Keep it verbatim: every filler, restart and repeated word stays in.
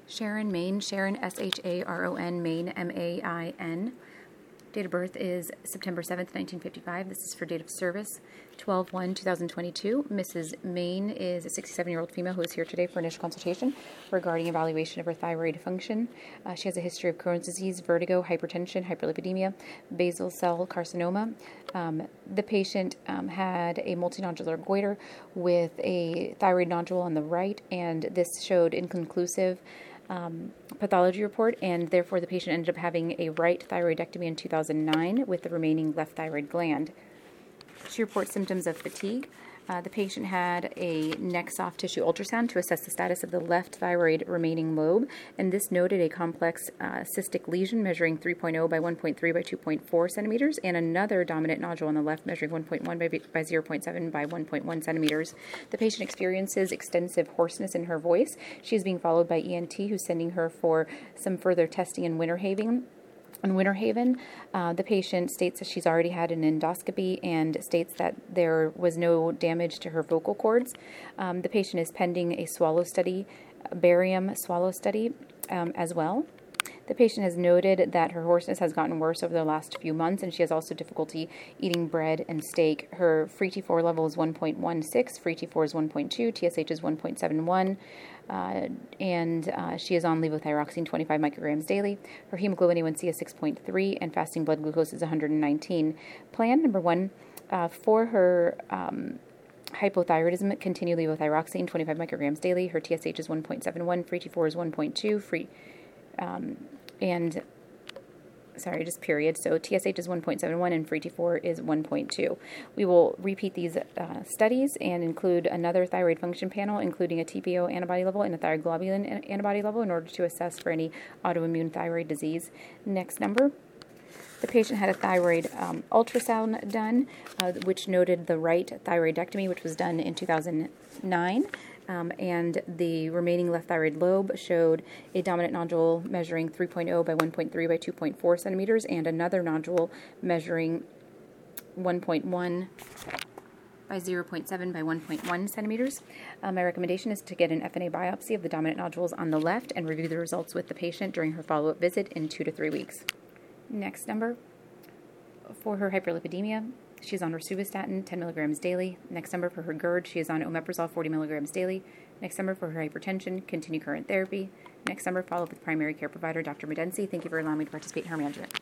Sharon Main, Sharon, S H A R O N, Main, M A I N. Date of birth is September seventh, nineteen fifty-five. This is for date of service, twelve one two thousand twenty-two. Missus Main is a sixty-seven-year-old female who is here today for initial consultation regarding evaluation of her thyroid function. Uh, she has a history of Crohn's disease, vertigo, hypertension, hyperlipidemia, basal cell carcinoma. Um, the patient um, had a multinodular goiter with a thyroid nodule on the right, and this showed inconclusive Um, pathology report, and therefore the patient ended up having a right thyroidectomy in two thousand nine with the remaining left thyroid gland. She reports symptoms of fatigue. Uh, the patient had a neck soft tissue ultrasound to assess the status of the left thyroid remaining lobe, and this noted a complex uh, cystic lesion measuring three point zero by one point three by two point four centimeters, and another dominant nodule on the left measuring one point one by, by zero point seven by one point one centimeters. The patient experiences extensive hoarseness in her voice. She is being followed by E N T, who's sending her for some further testing in Winter Haven. In Winter Haven, uh, the patient states that she's already had an endoscopy and states that there was no damage to her vocal cords. Um, the patient is pending a swallow study, a barium swallow study um, as well. The patient has noted that her hoarseness has gotten worse over the last few months, and she has also difficulty eating bread and steak. Her free T four level is one point one six, free T four is one point two, T S H is one point seven one, uh, and uh, she is on levothyroxine twenty-five micrograms daily. Her hemoglobin A one C is six point three, and fasting blood glucose is one hundred nineteen. Plan number one, uh, for her um, hypothyroidism, continue levothyroxine twenty-five micrograms daily. Her T S H is one point seven one, free T four is one point two, free Um, and, sorry, just period. So T S H is one point seven one and free T four is one point two. We will repeat these uh, studies and include another thyroid function panel, including a T P O antibody level and a thyroglobulin antibody level in order to assess for any autoimmune thyroid disease. Next number. The patient had a thyroid um, ultrasound done, uh, which noted the right thyroidectomy, which was done in two thousand nine. Um, and the remaining left thyroid lobe showed a dominant nodule measuring three point zero by one point three by two point four centimeters and another nodule measuring one point one by zero point seven by one point one centimeters. Uh, my recommendation is to get an F N A biopsy of the dominant nodules on the left and review the results with the patient during her follow-up visit in two to three weeks. Next number. For her hyperlipidemia, she's on rosuvastatin, ten milligrams daily. Next number for her GERD, she is on omeprazole, forty milligrams daily. Next number for her hypertension, continue current therapy. Next number, follow up with primary care provider, Doctor Medensi. Thank you for allowing me to participate in her management.